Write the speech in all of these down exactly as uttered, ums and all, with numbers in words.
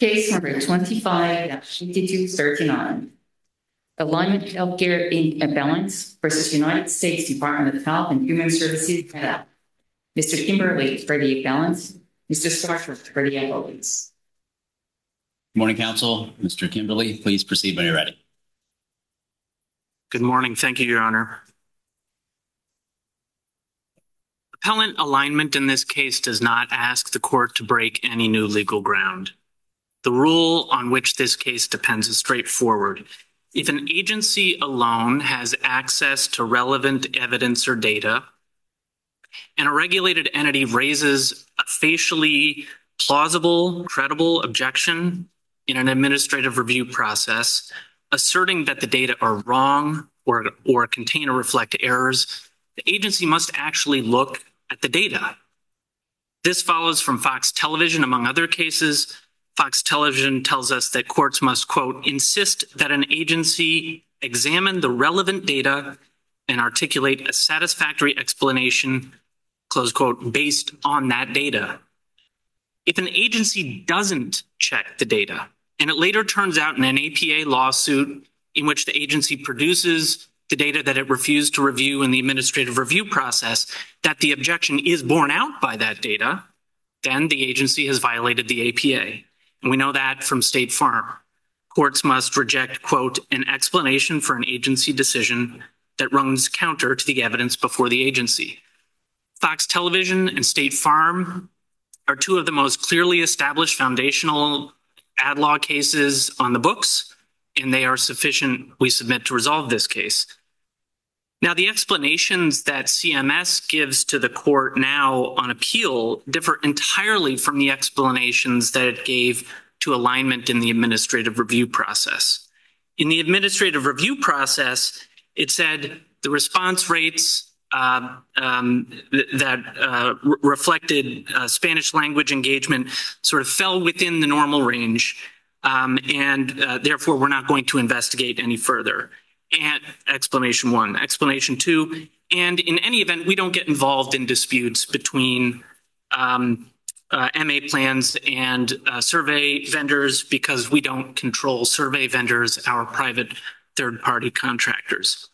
Case number twenty-five fifty-two thirty-nine. Alignment Healthcare Incorporated Balance versus United States Department of Health and Human Services. Mister Kimberly for the balance, Mister Starford for the appellants. Good morning, counsel. Mister Kimberly, please proceed when you're ready. Good morning. Thank you, Your Honor. Appellant alignment in this case does not ask the court to break any new legal ground. The rule on which this case depends is straightforward. If an agency alone has access to relevant evidence or data, and a regulated entity raises a facially plausible, credible objection in an administrative review process, asserting that the data are wrong or, or contain or reflect errors, the agency must actually look at the data. This follows from Fox Television, among other cases. Fox Television tells us that courts must, quote, insist that an agency examine the relevant data and articulate a satisfactory explanation, close quote, based on that data. If an agency doesn't check the data, and it later turns out in an A P A lawsuit in which the agency produces the data that it refused to review in the administrative review process, that the objection is borne out by that data, then the agency has violated the A P A. And we know that from State Farm. Courts must reject, quote, an explanation for an agency decision that runs counter to the evidence before the agency. Fox Television and State Farm are two of the most clearly established foundational ad law cases on the books, and they are sufficient, we submit, to resolve this case. Now, the explanations that C M S gives to the court now on appeal differ entirely from the explanations that it gave to alignment in the administrative review process. In the administrative review process, it said the response rates uh, um, th that uh, re reflected uh, Spanish language engagement sort of fell within the normal range, um, and uh, therefore we're not going to investigate any further. And explanation one. Explanation two, and in any event, we don't get involved in disputes between um, uh, M A plans and uh, survey vendors because we don't control survey vendors, our private third-party contractors.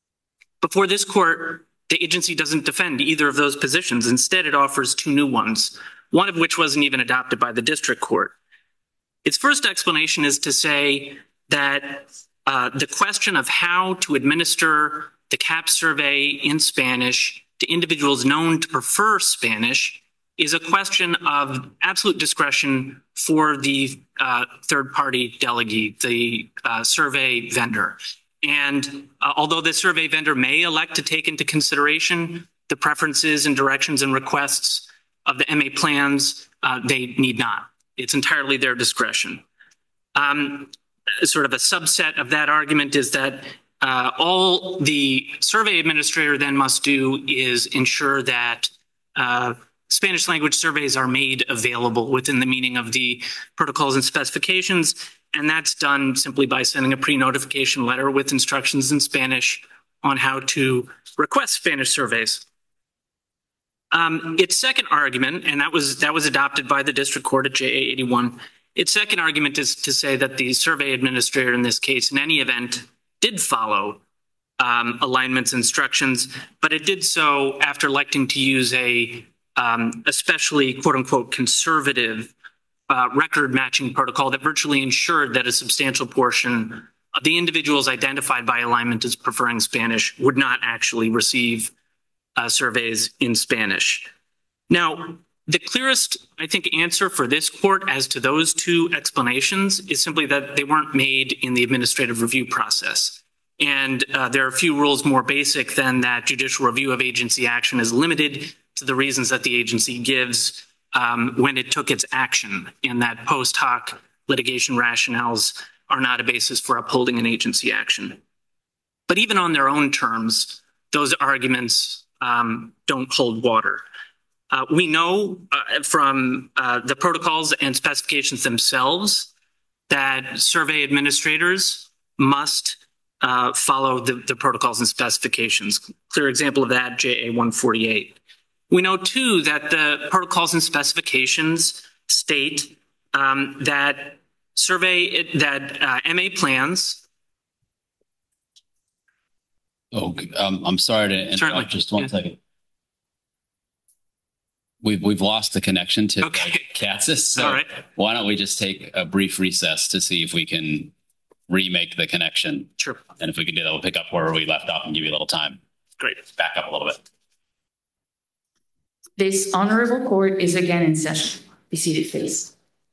Before this court, the agency doesn't defend either of those positions. Instead, it offers two new ones, one of which wasn't even adopted by the district court. Its first explanation is to say that Uh, the question of how to administer the CAHPS survey in Spanish to individuals known to prefer Spanish is a question of absolute discretion for the uh, third-party delegate, the uh, survey vendor. And uh, although the survey vendor may elect to take into consideration the preferences and directions and requests of the M A plans, uh, they need not. It's entirely their discretion. Um, Sort of a subset of that argument is that uh, all the survey administrator then must do is ensure that uh, Spanish language surveys are made available within the meaning of the protocols and specifications, and that's done simply by sending a pre-notification letter with instructions in Spanish on how to request Spanish surveys. Um, its second argument, and that was that was adopted by the district court at J A eighty-one. Its second argument is to say that the survey administrator in this case, in any event, did follow um, alignment's instructions, but it did so after electing to use a um, especially quote-unquote conservative uh, record matching protocol that virtually ensured that a substantial portion of the individuals identified by alignment as preferring Spanish would not actually receive uh, surveys in Spanish. Now, the clearest, I think, answer for this court as to those two explanations is simply that they weren't made in the administrative review process. And uh, there are a few rules more basic than that judicial review of agency action is limited to the reasons that the agency gives um, when it took its action, and that post hoc litigation rationales are not a basis for upholding an agency action. But even on their own terms, those arguments um, don't hold water. Uh, we know uh, from uh, the protocols and specifications themselves that survey administrators must uh, follow the, the protocols and specifications. Clear example of that, J A one forty-eight. We know, too, that the protocols and specifications state um, that survey, that uh, M A plans. Oh, um, I'm sorry to interrupt. Certainly. Just one Yeah. second. We've we've lost the connection to Okay. Katsas. So All right. why don't we just take a brief recess to see if we can remake the connection? Sure. And if we can do that, we'll pick up where we left off and give you a little time. Great. Back up a little bit. This honorable court is again in session. Be seated, please.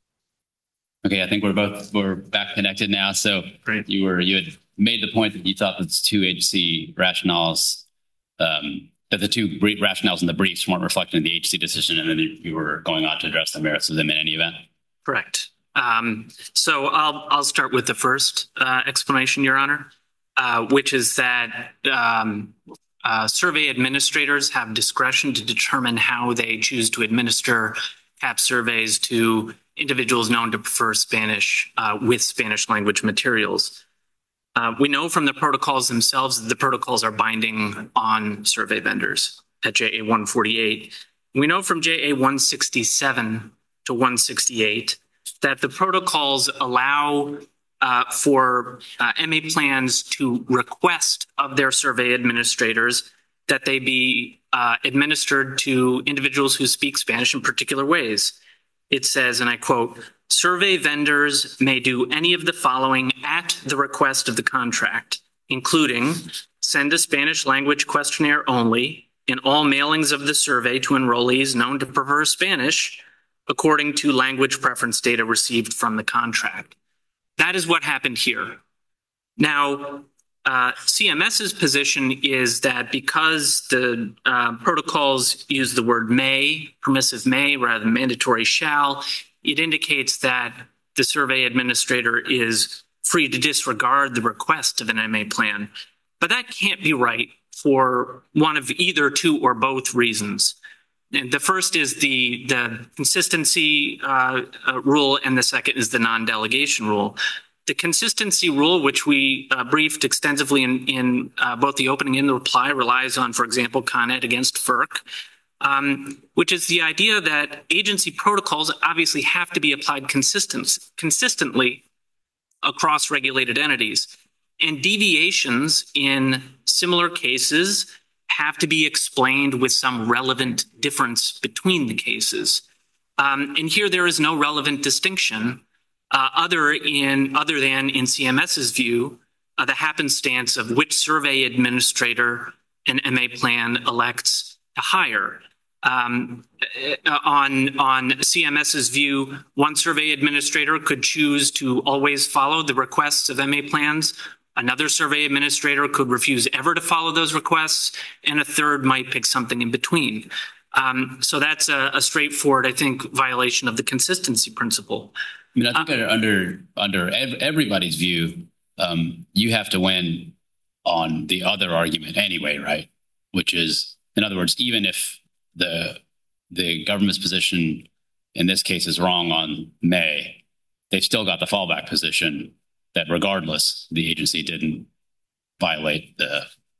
Okay, I think we're both we're back connected now. So Great. you were you had made the point that you thought that the two agency rationales, um, that the two brief rationales in the briefs weren't reflected in the agency decision, and then you were going on to address the merits of them in any event. Correct. Um, so I'll I'll start with the first uh, explanation, Your Honor, uh, which is that um, uh, survey administrators have discretion to determine how they choose to administer C A P surveys to individuals known to prefer Spanish uh, with Spanish language materials. Uh, we know from the protocols themselves that the protocols are binding on survey vendors at J A one forty-eight. We know from J A one sixty-seven to one sixty-eight that the protocols allow uh, for uh, M A plans to request of their survey administrators that they be uh, administered to individuals who speak Spanish in particular ways. It says, and I quote, "Survey vendors may do any of the following at the request of the contract, including send a Spanish language questionnaire only in all mailings of the survey to enrollees known to prefer Spanish according to language preference data received from the contract." That is what happened here. Now, uh, CMS's position is that because the uh, protocols use the word may, permissive may, rather than mandatory shall, it indicates that the survey administrator is free to disregard the request of an M A plan. But that can't be right for one of either two or both reasons. And the first is the, the consistency uh, uh, rule, and the second is the non-delegation rule. The consistency rule, which we uh, briefed extensively in, in uh, both the opening and the reply, relies on, for example, Con Ed against FERC, um, which is the idea that agency protocols obviously have to be applied consistent, consistently across regulated entities. And deviations in similar cases have to be explained with some relevant difference between the cases. Um, and here there is no relevant distinction uh, other in other than in CMS's view, uh, the happenstance of which survey administrator an M A plan elects to hire. Um, on, on CMS's view, one survey administrator could choose to always follow the requests of M A plans. Another survey administrator could refuse ever to follow those requests, and a third might pick something in between. Um, so that's a, a straightforward, I think, violation of the consistency principle. I mean, I think uh, under under everybody's view, um, you have to win on the other argument anyway, right? Which is, in other words, even if the the government's position in this case is wrong on May, they've still got the fallback position that regardless, the agency didn't violate the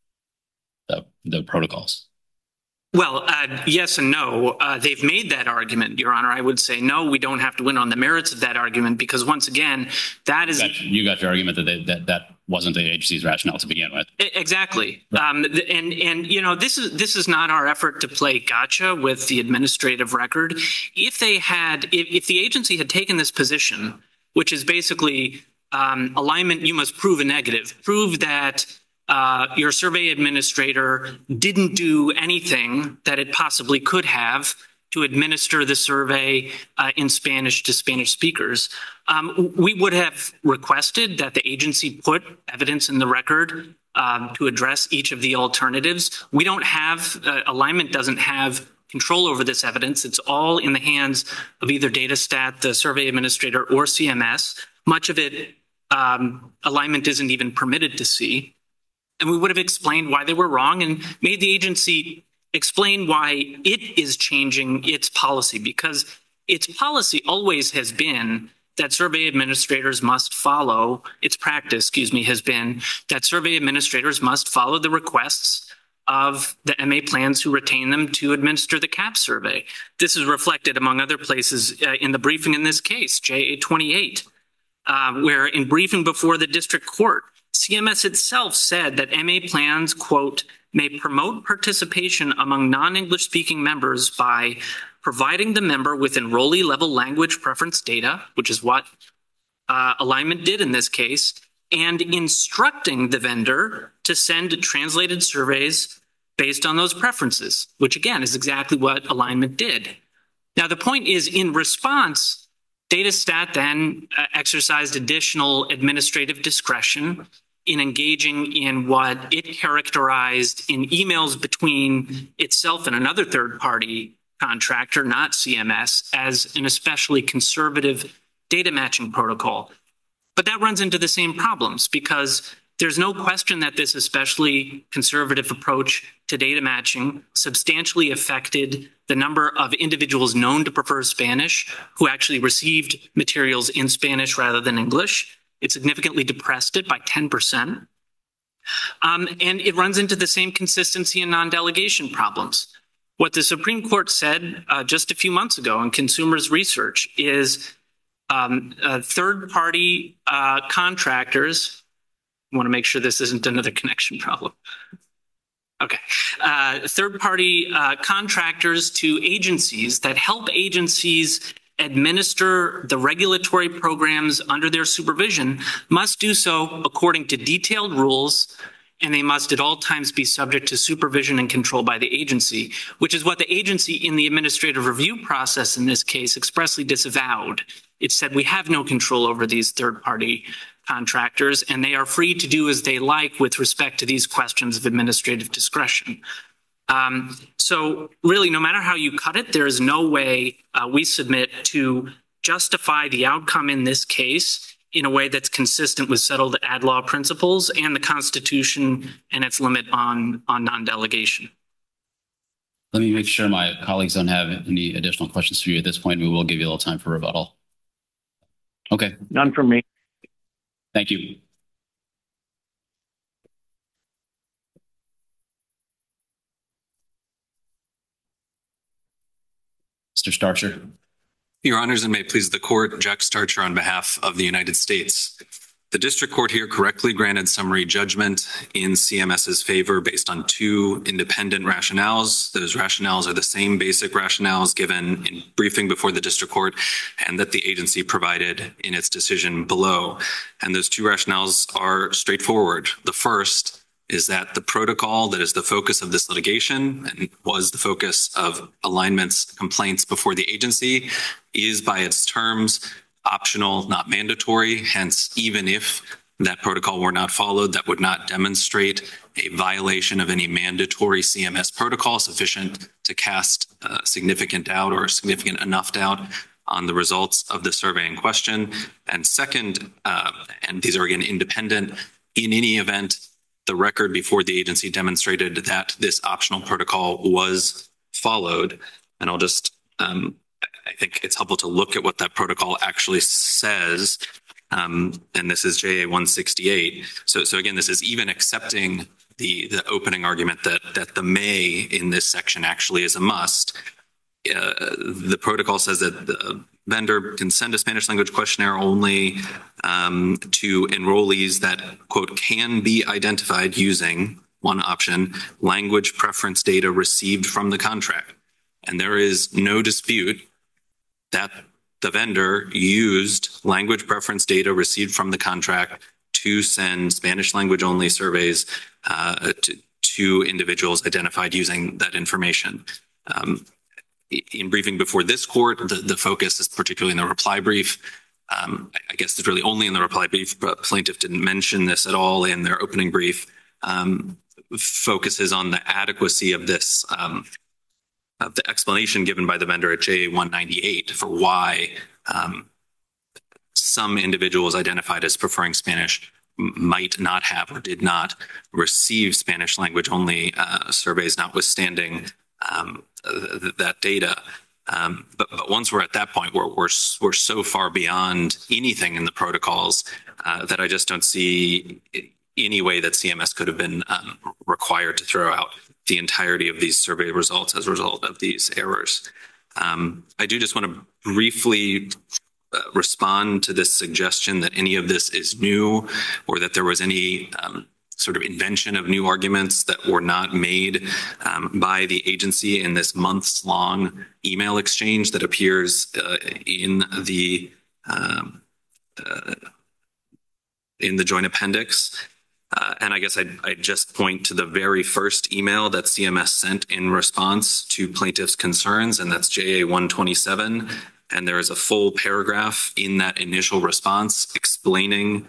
the, the protocols. Well, uh, yes and no. Uh, they've made that argument, Your Honor. I would say no, we don't have to win on the merits of that argument because, once again, that is... You got, you got your argument that, they, that that wasn't the agency's rationale to begin with. Exactly. Right. Um, and, and, you know, this is this is not our effort to play gotcha with the administrative record. If they had, if, if the agency had taken this position, which is basically um, alignment, you must prove a negative, prove that Uh, your survey administrator didn't do anything that it possibly could have to administer the survey uh, in Spanish to Spanish speakers. Um, we would have requested that the agency put evidence in the record um, to address each of the alternatives. We don't have, uh, alignment doesn't have control over this evidence. It's all in the hands of either DataStat, the survey administrator, or C M S. Much of it, um, alignment isn't even permitted to see. And we would have explained why they were wrong and made the agency explain why it is changing its policy, because its policy always has been that survey administrators must follow, its practice, excuse me, has been that survey administrators must follow the requests of the M A plans who retain them to administer the C A P survey. This is reflected, among other places, uh, in the briefing in this case, J A twenty-eight, uh, where in briefing before the district court, C M S itself said that M A plans, quote, may promote participation among non-English speaking members by providing the member with enrollee level language preference data, which is what uh, Alignment did in this case, and instructing the vendor to send translated surveys based on those preferences, which again is exactly what Alignment did. Now, the point is, in response, Datastat then uh, exercised additional administrative discretion in engaging in what it characterized in emails between itself and another third-party contractor, not C M S, as an especially conservative data matching protocol. But that runs into the same problems because there's no question that this especially conservative approach to data matching substantially affected the number of individuals known to prefer Spanish who actually received materials in Spanish rather than English. It significantly depressed it by ten percent. Um, and it runs into the same consistency and non-delegation problems. What the Supreme Court said uh, just a few months ago in Consumers Research is um, uh, third-party uh, contractors, I want to make sure this isn't another connection problem. Okay. Uh, third-party uh, contractors to agencies that help agencies administer the regulatory programs under their supervision must do so according to detailed rules, and they must at all times be subject to supervision and control by the agency, which is what the agency in the administrative review process in this case expressly disavowed. It said we have no control over these third-party contractors, and they are free to do as they like with respect to these questions of administrative discretion. Um, so really, no matter how you cut it, there is no way uh, we submit to justify the outcome in this case in a way that's consistent with settled ad law principles and the Constitution and its limit on, on non-delegation. Let me make sure my colleagues don't have any additional questions for you at this point. We will give you a little time for rebuttal. Okay. None from me. Thank you. Mister Starcher. Your Honors, and may it please the Court, Jack Starcher on behalf of the United States. The District Court here correctly granted summary judgment in C M S's favor based on two independent rationales. Those rationales are the same basic rationales given in briefing before the District Court and that the agency provided in its decision below. And those two rationales are straightforward. The first is that the protocol that is the focus of this litigation and was the focus of Alignment's complaints before the agency is by its terms optional, not mandatory. Hence, even if that protocol were not followed, that would not demonstrate a violation of any mandatory C M S protocol sufficient to cast uh, significant doubt or significant enough doubt on the results of the survey in question. And second, uh, and these are again independent, in any event, the record before the agency demonstrated that this optional protocol was followed. And I'll just, um, I think it's helpful to look at what that protocol actually says. Um, and this is J A one sixty-eight. So, so again, this is even accepting the, the opening argument that, that the may in this section actually is a must. Uh, the protocol says that the vendor can send a Spanish language questionnaire only um, to enrollees that, quote, can be identified using, one option, language preference data received from the contract. And there is no dispute that the vendor used language preference data received from the contract to send Spanish language only surveys uh, to, to individuals identified using that information. Um, In briefing before this court, the, the focus is particularly in the reply brief. Um, I, I guess it's really only in the reply brief, but plaintiff didn't mention this at all in their opening brief. Um, focuses on the adequacy of this, um, of the explanation given by the vendor at J A one ninety-eight for why um, some individuals identified as preferring Spanish might not have or did not receive Spanish language only uh, surveys, notwithstanding um, th that data. Um, but, but once we're at that point where we're, we're so far beyond anything in the protocols uh, that I just don't see any way that C M S could have been um, required to throw out the entirety of these survey results as a result of these errors. Um, I do just want to briefly uh, respond to this suggestion that any of this is new or that there was any um, sort of invention of new arguments that were not made um, by the agency in this months long email exchange that appears uh, in the um, uh, in the joint appendix. Uh, and I guess I'd, I'd just point to the very first email that C M S sent in response to plaintiff's concerns, and that's J A one twenty-seven. And there is a full paragraph in that initial response explaining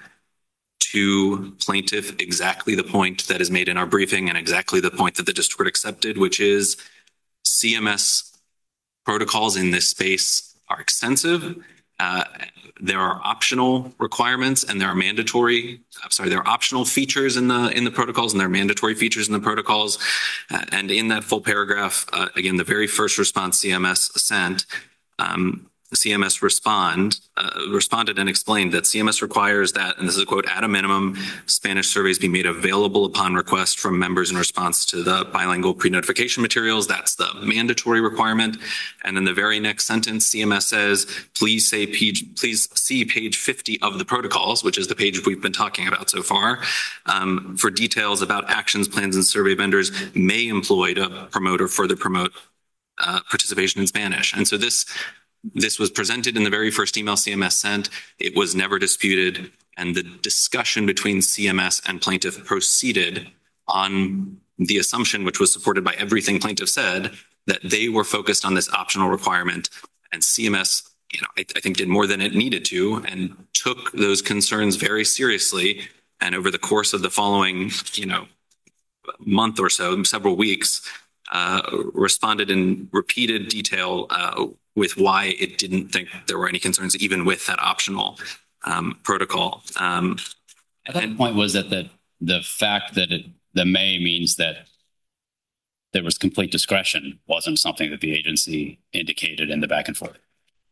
to plaintiff exactly the point that is made in our briefing and exactly the point that the district court accepted, which is C M S protocols in this space are extensive. Uh, there are optional requirements and there are mandatory, I'm sorry, there are optional features in the in the protocols and there are mandatory features in the protocols. Uh, and in that full paragraph, uh, again, the very first response C M S sent, um, C M S respond uh, responded and explained that C M S requires that, and this is a quote, at a minimum, Spanish surveys be made available upon request from members in response to the bilingual pre-notification materials. That's the mandatory requirement. And then the very next sentence, C M S says, please say page, please see page fifty of the protocols, which is the page we've been talking about so far, um, for details about actions, plans, and survey vendors may employ to promote or further promote uh, participation in Spanish. And so this This was presented in the very first email C M S sent. It was never disputed. And the discussion between C M S and plaintiff proceeded on the assumption, which was supported by everything plaintiff said, that they were focused on this optional requirement. And C M S, you know, I, I think did more than it needed to and took those concerns very seriously. And over the course of the following, you know, month or so, several weeks, uh, responded in repeated detail uh, with why it didn't think there were any concerns, even with that optional um, protocol. Um, I thought the point was that the, the fact that it, the may means that there was complete discretion wasn't something that the agency indicated in the back and forth.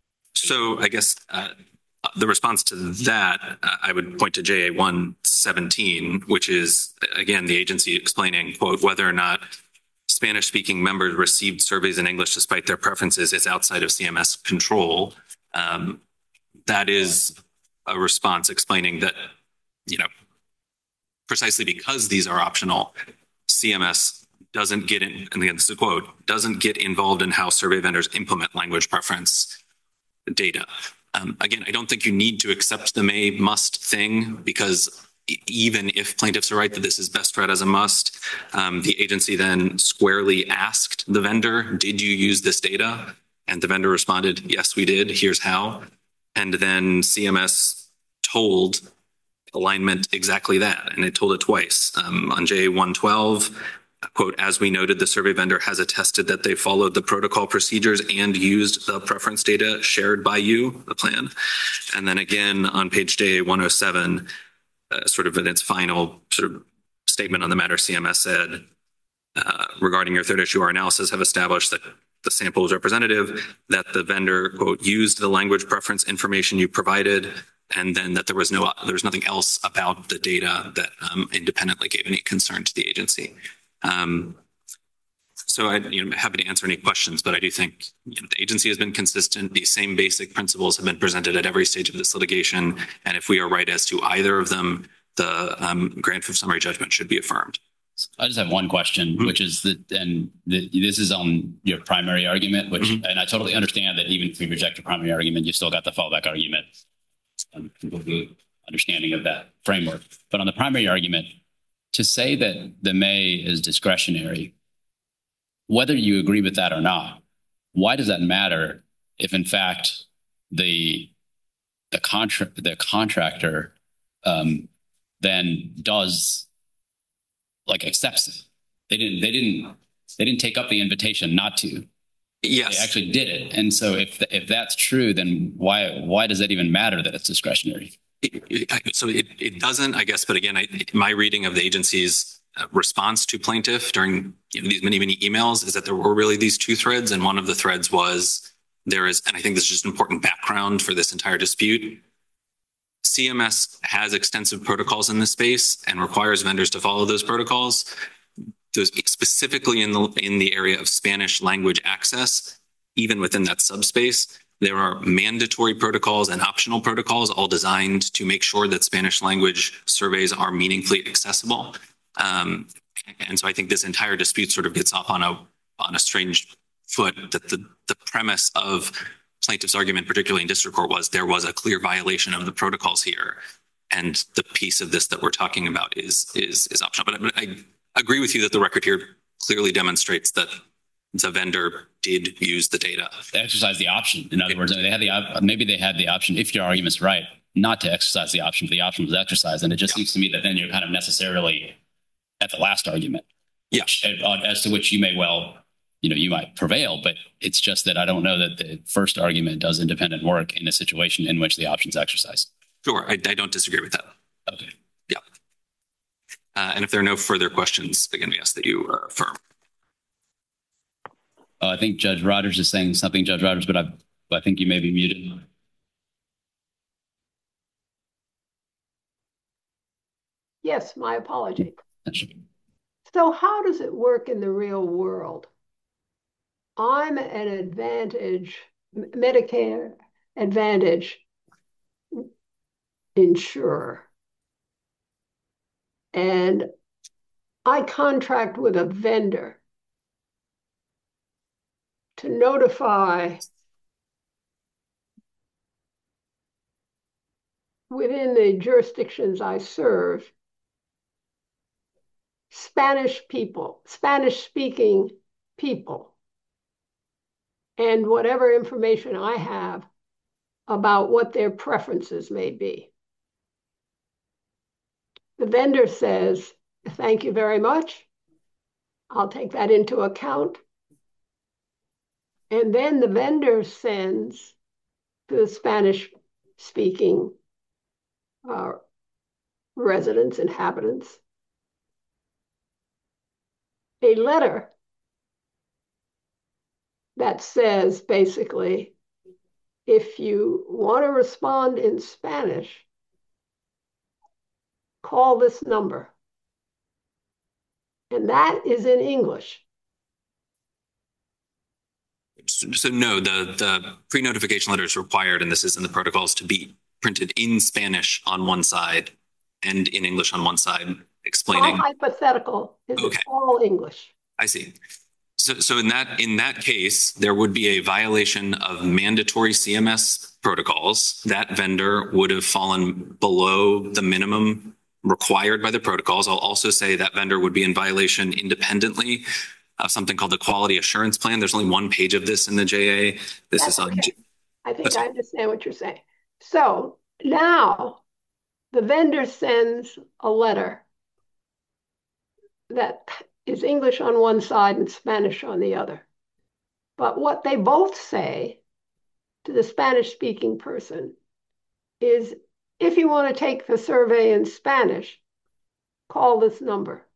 So I guess uh, the response to that, uh, I would point to J A one seventeen, which is, again, the agency explaining, quote, whether or not Spanish-speaking members received surveys in English despite their preferences is outside of C M S control. Um, that is a response explaining that, you know, precisely because these are optional, C M S doesn't get in, and again, this is a quote, doesn't get involved in how survey vendors implement language preference data. Um, again, I don't think you need to accept the may must thing, because even if plaintiffs are right that this is best read as a must, um, the agency then squarely asked the vendor, did you use this data? And the vendor responded, yes, we did. Here's how. And then C M S told alignment exactly that. And it told it twice. Um, on J A one twelve, quote, as we noted, the survey vendor has attested that they followed the protocol procedures and used the preference data shared by you, the plan. And then again, on page J A one oh seven, Uh, sort of in its final sort of statement on the matter, C M S said, uh, regarding your third issue, our analysis have established that the sample is representative, that the vendor, quote, used the language preference information you provided, and then that there was no, there was nothing else about the data that um, independently gave any concern to the agency. Um, So I'm you know, happy to answer any questions, but I do think you know, the agency has been consistent. These same basic principles have been presented at every stage of this litigation. And if we are right as to either of them, the um, grant of summary judgment should be affirmed. I just have one question, mm-hmm. which is that, and the, this is on your primary argument, which, mm-hmm. and I totally understand that even if we reject your primary argument, you still got the fallback argument. I'm completely understanding of that framework. But on the primary argument, to say that the may is discretionary, whether you agree with that or not, why does that matter if, in fact, the the contra- the contractor um, then does like accepts it? They didn't. They didn't. They didn't take up the invitation not to. Yes, they actually did it. And so, if if that's true, then why why does it even matter that it's discretionary? It, it, so it it doesn't, I guess. But again, I, my reading of the agency's response to plaintiff during you know, these many, many emails is that there were really these two threads. And one of the threads was there is, and I think this is just important background for this entire dispute. C M S has extensive protocols in this space and requires vendors to follow those protocols. those specifically in the in the area of Spanish language access, even within that subspace, there are mandatory protocols and optional protocols all designed to make sure that Spanish language surveys are meaningfully accessible. Um, and so I think this entire dispute sort of gets off on a on a strange foot, that the, the premise of plaintiff's argument, particularly in district court, was there was a clear violation of the protocols here. And the piece of this that we're talking about is is is optional. But I, I agree with you that the record here clearly demonstrates that the vendor did use the data. They exercise the option. In other words, they had the maybe they had the option, if your argument's right, not to exercise the option, but the option was exercised. And it just yeah. seems to me that then you're kind of necessarily at the last argument. Yeah. Which, as to which you may well, you know, you might prevail, but it's just that I don't know that the first argument does independent work in a situation in which the option's exercised. Sure, I, I don't disagree with that. Okay. Yeah. Uh, and if there are no further questions, again, we ask that you uh, affirm. Uh, I think Judge Rogers is saying something, Judge Rogers, but I, I think you may be muted. Yes, my apology. So how does it work in the real world? I'm an Advantage, Medicare Advantage insurer. And I contract with a vendor to notify within the jurisdictions I serve Spanish people, Spanish speaking people, and whatever information I have about what their preferences may be. The vendor says, thank you very much. I'll take that into account. And then the vendor sends to the Spanish speaking uh, residents, inhabitants, a letter that says basically, if you want to respond in Spanish, call this number. And that is in English. So, so no, the, the pre-notification letter is required, and this is in the protocols, to be printed in Spanish on one side and in English on one side, explaining. All hypothetical. It's okay. all English. I see. So, so in that in that case, there would be a violation of mandatory C M S protocols. That vendor would have fallen below the minimum required by the protocols. I'll also say that vendor would be in violation independently of something called the Quality Assurance Plan. There's only one page of this in the J A. This That's is on. Okay. I think I understand what you're saying. So now the vendor sends a letter that is English on one side and Spanish on the other. But what they both say to the Spanish-speaking person is, if you want to take the survey in Spanish, call this number.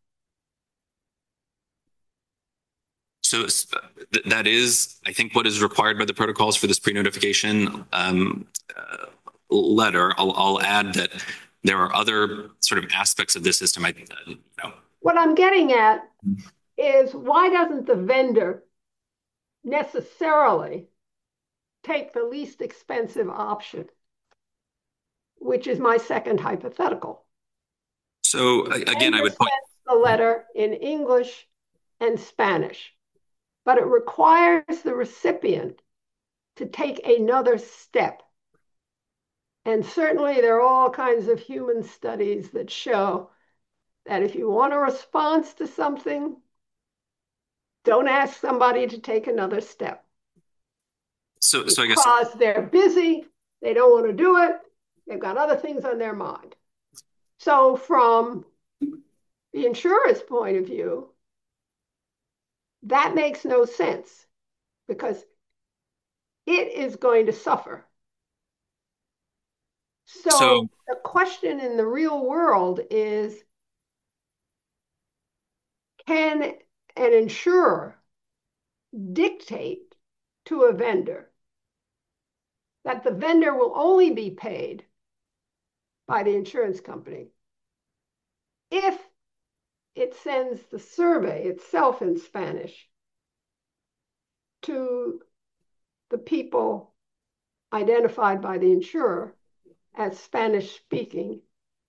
So th that is, I think, what is required by the protocols for this pre-notification um, uh, letter. I'll, I'll add that there are other sort of aspects of this system. I, uh, you know. What I'm getting at is, why doesn't the vendor necessarily take the least expensive option, which is my second hypothetical? So again, I would point the letter in English and Spanish, but it requires the recipient to take another step. And certainly there are all kinds of human studies that show that if you want a response to something, don't ask somebody to take another step. So, so I guess because they're busy, they don't want to do it, they've got other things on their mind. So from the insurer's point of view, that makes no sense, because it is going to suffer. So, so the question in the real world is, can an insurer dictate to a vendor that the vendor will only be paid by the insurance company if it sends the survey itself in Spanish to the people identified by the insurer as Spanish speaking.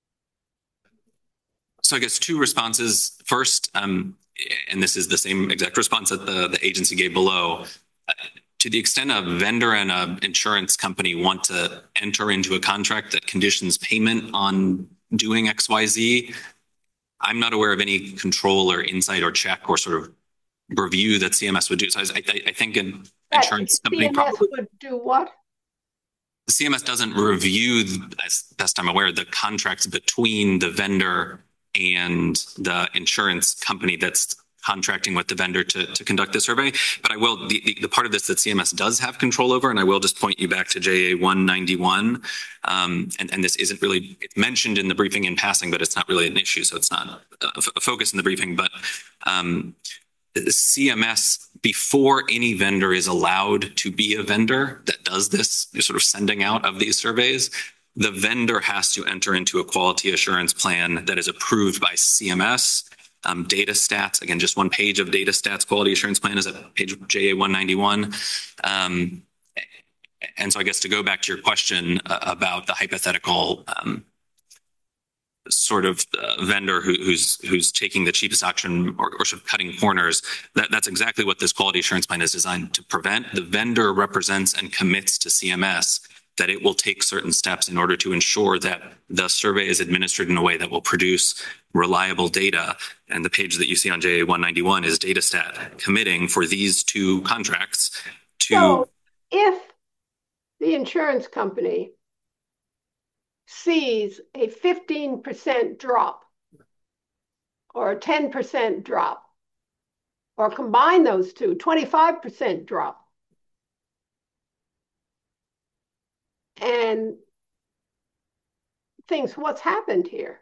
So I guess two responses. First, um, and this is the same exact response that the, the agency gave below. Uh, to the extent a vendor and an insurance company want to enter into a contract that conditions payment on doing X Y Z, I'm not aware of any control or insight or check or sort of review that C M S would do. So I, I, I think an That insurance company C M S probably would do what? the C M S doesn't review, as best I'm aware, the contracts between the vendor and the insurance company that's contracting with the vendor to, to conduct the survey. But I will, the, the, the part of this that C M S does have control over, and I will just point you back to J A one ninety-one. Um, and, and this isn't really, it's mentioned in the briefing in passing, but it's not really an issue. So it's not a, a focus in the briefing. But um, the C M S, before any vendor is allowed to be a vendor that does this sort of sending out of these surveys, the vendor has to enter into a quality assurance plan that is approved by C M S. Um, data stats, again, just one page of data stats quality assurance plan is at page J A one ninety-one. Um, and so I guess to go back to your question uh, about the hypothetical um, sort of uh, vendor who, who's who's taking the cheapest option or, or sort of cutting corners, that, that's exactly what this quality assurance plan is designed to prevent. The vendor represents and commits to C M S that it will take certain steps in order to ensure that the survey is administered in a way that will produce reliable data. And the page that you see on J A one ninety-one is DataStat committing for these two contracts to... So if the insurance company sees a fifteen percent drop or a ten percent drop, or combine those two, twenty-five percent drop, and thinks, what's happened here?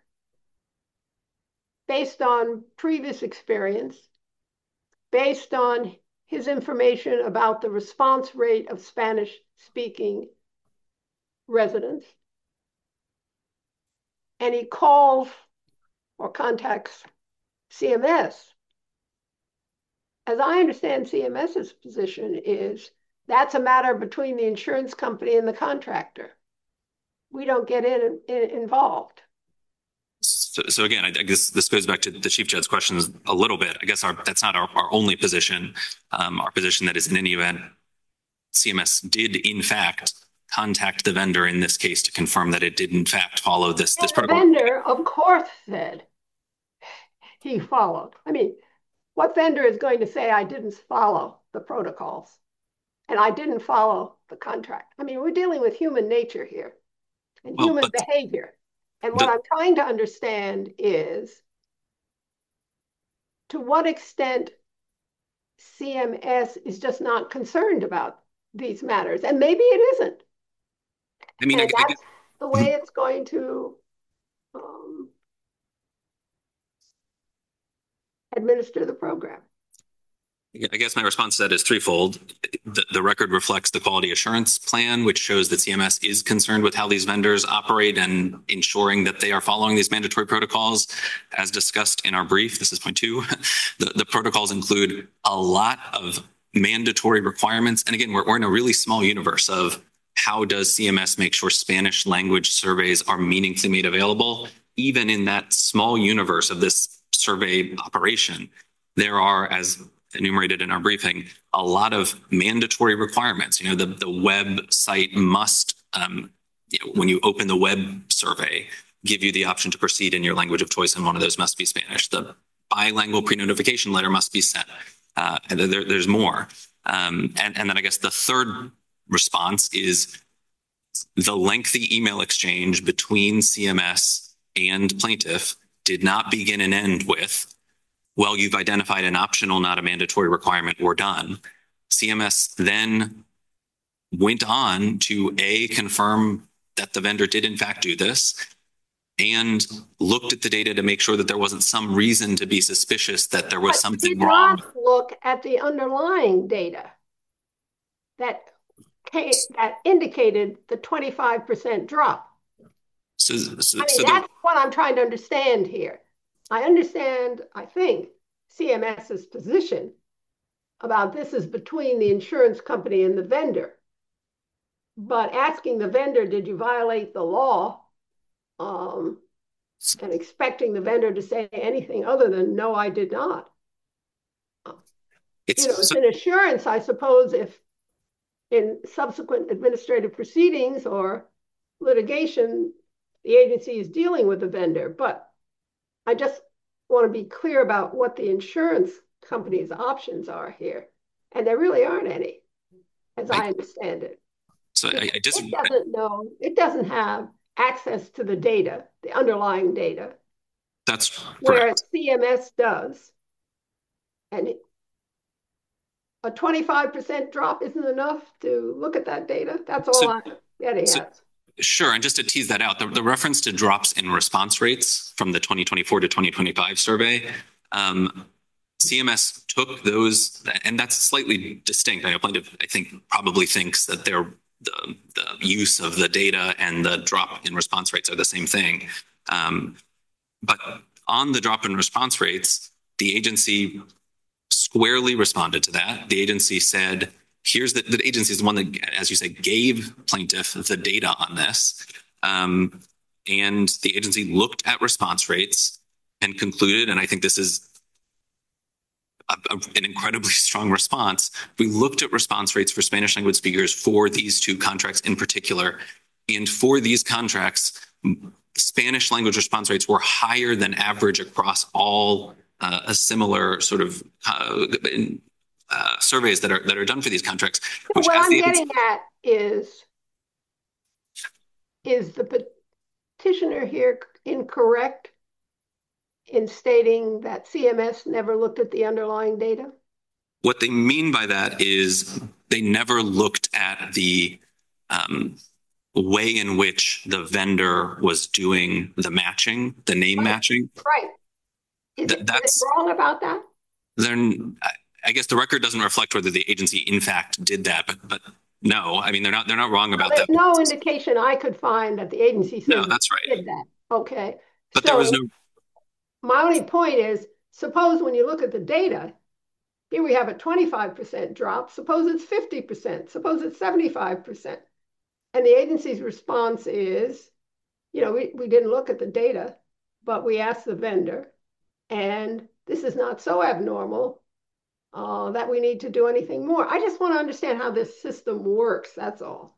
Based on previous experience, based on his information about the response rate of Spanish-speaking residents, and he calls or contacts C M S. As I understand CMS's position is, that's a matter between the insurance company and the contractor. We don't get in, in involved. So, so again, I guess this goes back to the Chief Judge's questions a little bit. I guess our, that's not our, our only position. Um, our position that is in any event, C M S did in fact contact the vendor in this case to confirm that it did in fact follow this, this the protocol. Vendor, of course, said he followed. I mean, what vendor is going to say I didn't follow the protocols and I didn't follow the contract? I mean, we're dealing with human nature here and well, human behavior. And what the, I'm trying to understand is to what extent C M S is just not concerned about these matters. And maybe it isn't. I mean, and I, that's I, the way it's going to um, administer the program. I guess my response to that is threefold. The, the record reflects the quality assurance plan, which shows that C M S is concerned with how these vendors operate and ensuring that they are following these mandatory protocols. As discussed in our brief, this is point two, the, the protocols include a lot of mandatory requirements. And again, we're, we're in a really small universe of how does C M S make sure Spanish language surveys are meaningfully made available? Even in that small universe of this survey operation, there are, as enumerated in our briefing, a lot of mandatory requirements. You know, the, the website must, um, you know, when you open the web survey, give you the option to proceed in your language of choice, and one of those must be Spanish. The bilingual pre-notification letter must be sent. Uh, and there, there's more. Um, and, and then I guess the third response is the lengthy email exchange between C M S and plaintiff did not begin and end with, well, you've identified an optional, not a mandatory requirement, we're done. C M S then went on to A, confirm that the vendor did in fact do this, and looked at the data to make sure that there wasn't some reason to be suspicious that there was but something did wrong. Not look at the underlying data that, came, that indicated the twenty-five percent drop. So, so, I mean, so that's the, what I'm trying to understand here. I understand, I think, CMS's position about this is between the insurance company and the vendor. But asking the vendor, did you violate the law? Um, and expecting the vendor to say anything other than, no, I did not. It's, you know, it's so, an assurance, I suppose, if in subsequent administrative proceedings or litigation, the agency is dealing with the vendor. But I just want to be clear about what the insurance company's options are here. And there really aren't any, as I, I understand it. So I, I just it doesn't know, it doesn't have access to the data, the underlying data. That's whereas correct. C M S does. And it, a twenty-five percent drop isn't enough to look at that data. That's all So, I'm getting so, at. Sure. And just to tease that out, the, the reference to drops in response rates from the twenty twenty-four to twenty twenty-five survey, um, C M S took those, and that's slightly distinct. I know plaintiff, I think, probably thinks that they're the, the use of the data and the drop in response rates are the same thing. Um, but on the drop in response rates, the agency squarely responded to that. The agency said, here's the, the agency is the one that, as you say, gave plaintiff the data on this. Um, and the agency looked at response rates and concluded, and I think this is a, a, an incredibly strong response. We looked at response rates for Spanish language speakers for these two contracts in particular. And for these contracts, Spanish language response rates were higher than average across all uh, a similar sort of uh, uh, surveys that are that are done for these contracts. So what I'm getting at is, is the petitioner here incorrect in stating that C M S never looked at the underlying data? What they mean by that is they never looked at the um, way in which the vendor was doing the matching, the name right. matching. Right. Is, Th- it, that's, is it wrong about that? Then I guess the record doesn't reflect whether the agency in fact did that, but but no, I mean they're not they're not wrong about well, there's that. No indication I could find that the agency said no, that's right. did that. Okay, but so there was no. My only point is, suppose when you look at the data, here we have a twenty-five percent drop. Suppose it's fifty percent. Suppose it's seventy-five percent. And the agency's response is, you know, we, we didn't look at the data, but we asked the vendor, and this is not so abnormal uh, that we need to do anything more. I just want to understand how this system works, that's all.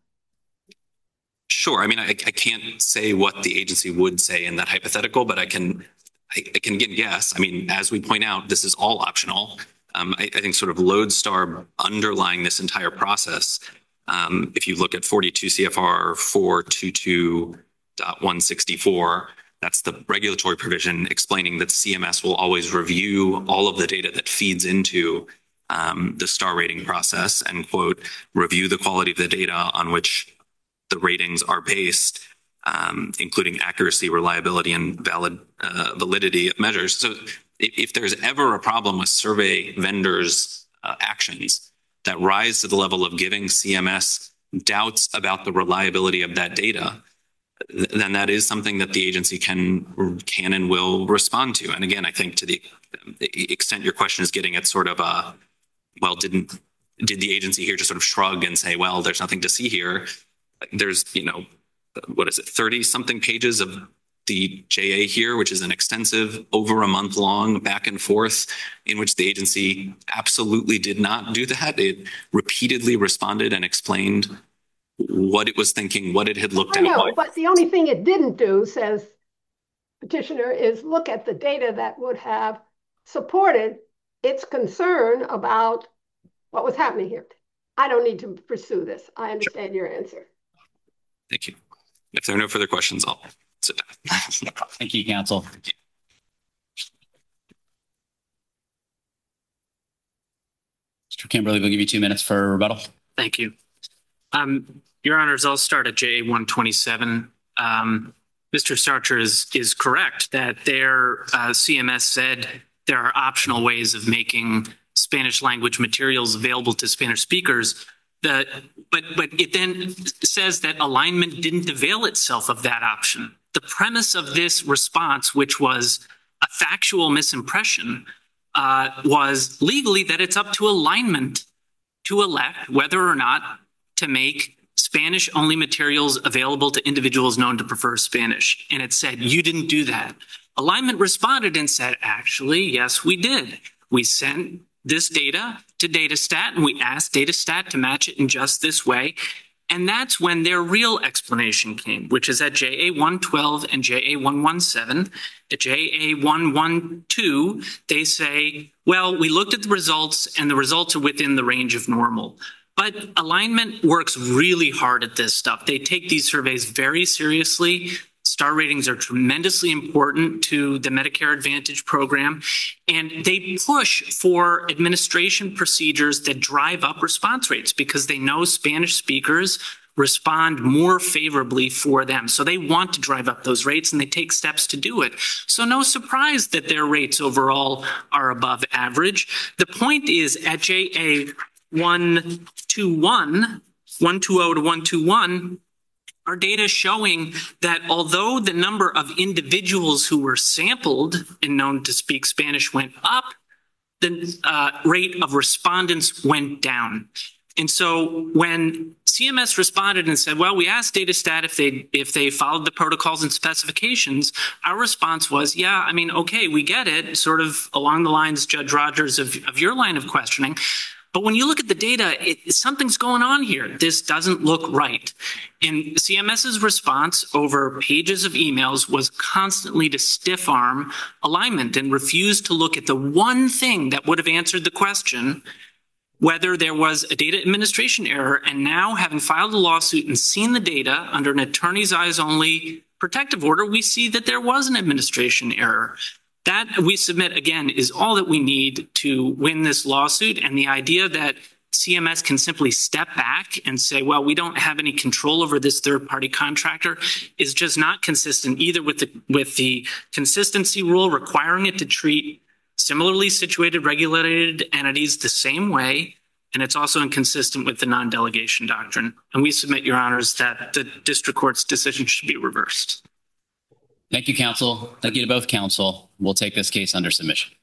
Sure. I mean, I, I can't say what the agency would say in that hypothetical, but I can I, I can get guess. I mean, as we point out, this is all optional. Um, I, I think sort of lodestar underlying this entire process, um, if you look at forty-two C F R four twenty-two point one sixty-four, that's the regulatory provision explaining that C M S will always review all of the data that feeds into um, the star rating process and, quote, review the quality of the data on which the ratings are based, um, including accuracy, reliability, and valid uh, validity of measures. So if, if there's ever a problem with survey vendors' uh, actions that rise to the level of giving C M S doubts about the reliability of that data, th- then that is something that the agency can can and will respond to. And again, I think to the, the extent your question is getting at sort of a, well, didn't did the agency here just sort of shrug and say, well, there's nothing to see here? There's, you know, what is it, thirty something pages of the J A here, which is an extensive, over a month long back and forth in which the agency absolutely did not do that. It repeatedly responded and explained what it was thinking, what it had looked I at. know, Why. But the only thing it didn't do, says petitioner, is look at the data that would have supported its concern about what was happening here. I don't need to pursue this. I understand your answer. Thank you. If there are no further questions, I'll sit down. Thank you, counsel. Mister Kimberly, we'll give you two minutes for rebuttal. Thank you. Um, Your Honors, I'll start at J A one twenty-seven. Um, Mister Starcher is, is correct that their uh, C M S said there are optional ways of making Spanish language materials available to Spanish speakers. The, but, but it then says that alignment didn't avail itself of that option. The premise of this response, which was a factual misimpression uh, was legally that it's up to alignment to elect whether or not to make Spanish-only materials available to individuals known to prefer Spanish. And it said, you didn't do that. Alignment responded and said, actually, yes, we did. We sent this data to Datastat, and we asked Datastat to match it in just this way. And that's when their real explanation came, which is at J A one twelve and J A one seventeen. At J A one twelve, they say, well, we looked at the results, and the results are within the range of normal. But Alignment works really hard at this stuff. They take these surveys very seriously. Star ratings are tremendously important to the Medicare Advantage program, and they push for administration procedures that drive up response rates because they know Spanish speakers respond more favorably for them. So they want to drive up those rates, and they take steps to do it. So no surprise that their rates overall are above average. The point is at J A one twenty-one, one twenty to one twenty-one, our data showing that although the number of individuals who were sampled and known to speak Spanish went up, the uh, rate of respondents went down. And so when C M S responded and said, well, we asked Datastat if they if they followed the protocols and specifications, our response was, yeah, I mean, okay, we get it, sort of along the lines, Judge Rogers, of, of your line of questioning. But when you look at the data, it, something's going on here. This doesn't look right. And CMS's response over pages of emails was constantly to stiff arm Alignment and refuse to look at the one thing that would have answered the question, whether there was a data administration error. And now, having filed a lawsuit and seen the data under an attorney's eyes only protective order, we see that there was an administration error. That, we submit, again, is all that we need to win this lawsuit. And the idea that C M S can simply step back and say, well, we don't have any control over this third-party contractor is just not consistent either with the, with the consistency rule requiring it to treat similarly situated regulated entities the same way. And it's also inconsistent with the non-delegation doctrine. And we submit, Your Honors, that the district court's decision should be reversed. Thank you, counsel. Thank you to both counsel. We'll take this case under submission.